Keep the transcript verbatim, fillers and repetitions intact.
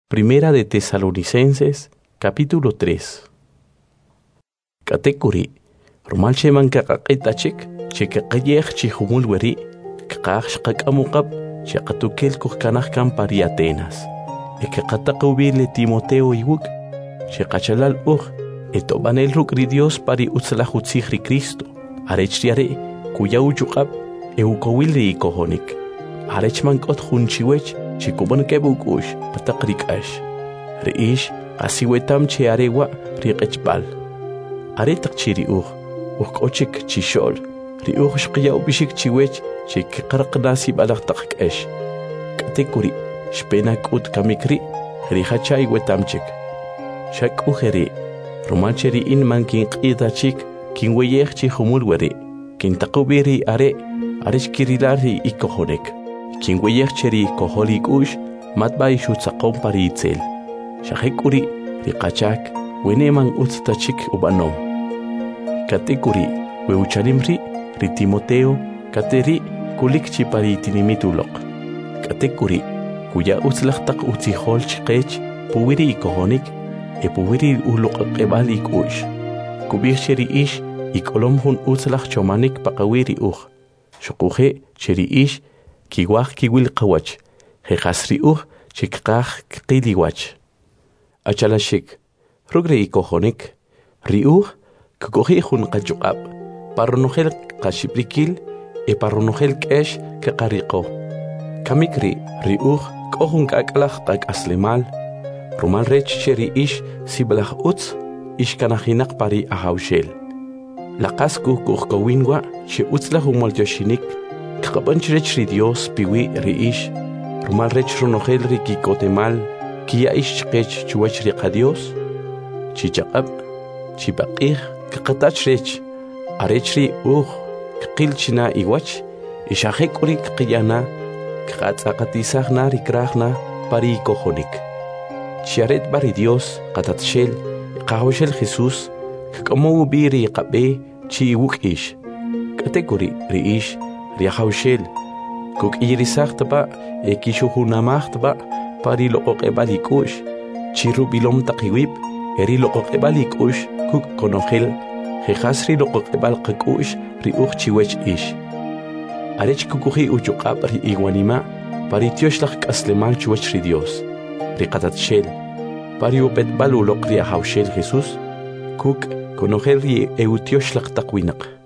Primera de Tesalonicenses, capítulo tres. Katekuri, Romal Sheman Kakakitachik, Chekakayech Chihumulweri, Kakash Kakamukab, Chekatukel Kukanahkan Pari Atenas, Ekakatakubile Timoteo Iwuk, Chekachalal Ur, Etobanel Rukri Dios Pari Utzlahutzihri Cristo, Arechriare, Kuya Uyukab, Eukowili Kohonik, Arechman Kot Hunchiwech, Chikuban Kebukush, Patakrikash, Reish, Asiwetam Chearewa, Riechbal. Aretak chiri ur, urkochik chishol, riuch shqia ubishik chiwech, chik qarqnasi balaqtaq esh. Katekuri, shpenak ut kamikri, rihachay wetamchik. Shak ujeri, romancheri in man kin qidachik, kin weyech chi humulweri, kin taqubiri are, arishkirilari ikohonek. Kin weyech cheri koholik ush, matbay shutzaqom paritzel. Shahekuri, riqachak, weneman utstachik ubanom. Katekuri, weuchalimri, ri Timoteo, kateri, kulikchi pari tinimitulok. Katekuri, kuya utzlachtak utzihol chikech, puwiri ikohonik, e puwiri ulok qebalik ush. Kubir cheri ish, ikolom hun utzlach chomanik pakawiri uch. Shokuhe, cheri ish, kiwach kiwil kawach, hekasri uch, chikkach kiliwach. Achalashik, rugre ikohonik, ri uch, Kukohi hun kajuab, paronogel kashiprikil, e paronogel kesh kekariko. Kamikri, riuch, kohun kakalach kak aslemal, rumal rech cheri ish, sibalach utz, ish kanahinak pari ahaushel. Lakasku kuhkowinwa, she utzla humol yoshinik, kabanchirech ri Dios piwi ri ish, rumal rech ronogel rikikotemal, kia ish chkech chuach riqadios, chichakab, chibaqih, Kakatachrech, arechri uh, Kilchina iwach, Ishahekuri Kiyana, Katzakatisagna rikrahna, pari kohonik. Chiaret bari Dios, Katatshel, Kahoshel Jesus, Kamu biri kabe, chi wukish. Katekuri, riish, riahaushel, Kuk irisachtaba, ekishuhunamachtaba, pari lokokebalikush, Chirubilom takiwip, eri lokokebalikush, Kuk konogel, Jehasri lo kokebal kakush, riuch chiwech ish. Arech kukuhi uchukab ri iguanima, paritioshlag kaslemal chuech ri Dios. Rikatatshel, pariupet balulok ri ahaushel Jesus, Kuk konogel ri eutioshlag takwinak.